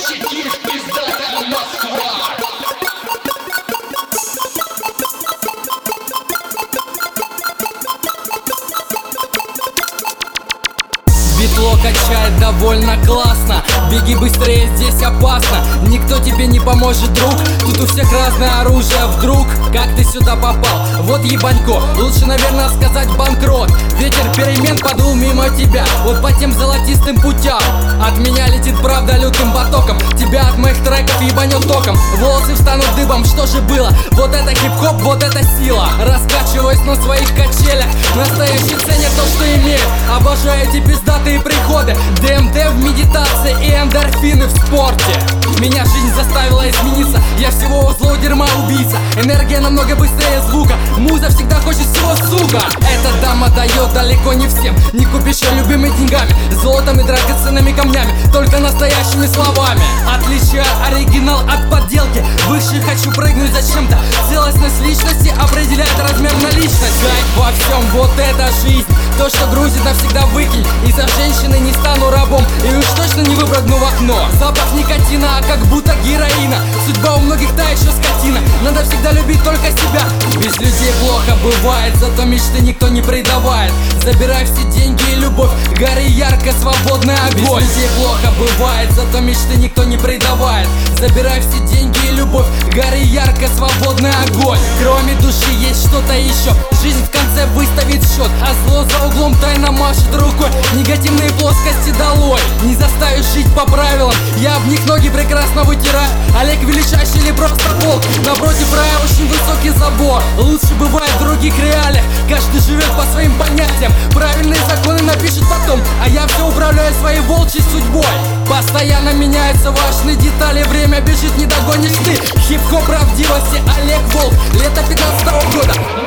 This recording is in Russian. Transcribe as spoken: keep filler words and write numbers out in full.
Чекист, пиздатая Москва. Битло качает довольно классно. Беги быстрее, здесь опасно. Никто тебе не поможет, друг. Тут у всех разное оружие. Вдруг, как ты сюда попал? Вот ебанько, лучше, наверное, сказать банкрот. Ветер перемен подул мимо тебя, вот по тем золотистым путям. От меня летит правда лютым потоком. Тебя от моих треков ебанет током. Волосы встанут дыбом, что же было? Вот это хип-хоп, вот это сила. Раскачиваясь на своих качелях, настоящий ценят то, что имеет. Обожаю эти пиздатые приходы, ДМТ в медитации и эндорфины в спорте. Меня жизнь заставила измениться, я всего злого дерьма убийца. Энергия намного быстрее звука, муза всегда хочет всего, сука. Эта дама дает далеко не всем, не купишь ее любимыми деньгами, золотом и драгоценными камнями, только настоящими словами. Отличие оригинал от подделки, выше хочу прыгнуть зачем-то. Целостность личности определяет размер наличности. Кайф во всем, вот это жизнь. То, что грузит, навсегда выкинь. Из-за женщины не стану рабом, и уж точно не выпрыгну в окно. Запах никотина, а как будто героина. Судьба у многих та еще скотина. Надо всегда любить только себя. Без людей плохо бывает, зато мечты никто не предавает. Забирай все деньги и любовь, гори ярко, свободный огонь. Без людей плохо бывает, зато мечты никто не предавает. Забирай все деньги и любовь, гори ярко, свободный огонь. Кроме души есть что-то еще, жизнь в конце выставит счет, а зло за углом тайно машет рукой. Негативные плоскости долой, не заставишь жить по правилам. Я об них ноги прекрасно вытираю. Олег величайший или просто волк? Напротив рая очень высокий забор. Лучше бывает в других реалиях, каждый живет по своим понятиям. Правильные законы напишет потом, а я все управляю своей волчьей судьбой. Постоянно меняются важные детали, время бежит, не догонишь ты. Хип-хоп правдивости, Олег Волк, лето пятнадцатого года.